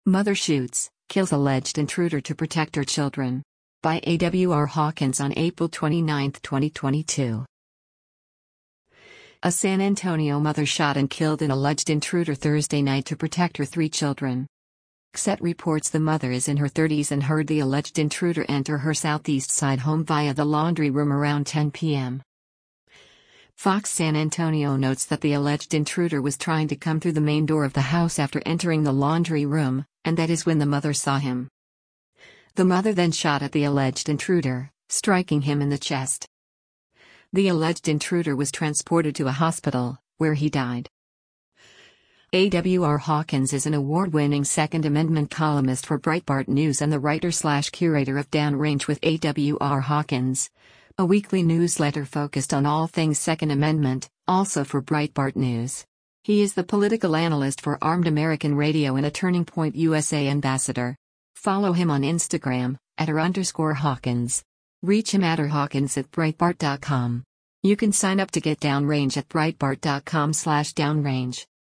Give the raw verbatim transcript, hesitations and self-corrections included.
Mother shoots, kills alleged intruder to protect her children. By A W R Hawkins on April twenty-ninth, twenty twenty-two. A San Antonio mother shot and killed an alleged intruder Thursday night to protect her three children. X E T reports the mother is in her thirties and heard the alleged intruder enter her southeast side home via the laundry room around ten p m Fox San Antonio notes that the alleged intruder was trying to come through the main door of the house after entering the laundry room, and that is when the mother saw him. The mother then shot at the alleged intruder, striking him in the chest. The alleged intruder was transported to a hospital, where he died. A W R Hawkins is an award-winning Second Amendment columnist for Breitbart News and the writer-slash-curator of Downrange with A W R Hawkins, a weekly newsletter focused on all things Second Amendment, also for Breitbart News. He is the political analyst for Armed American Radio and a Turning Point U S A ambassador. Follow him on Instagram, at r underscore Hawkins. Reach him at r Hawkins at Breitbart dot com. You can sign up to get Downrange at Breitbart dot com slash Downrange.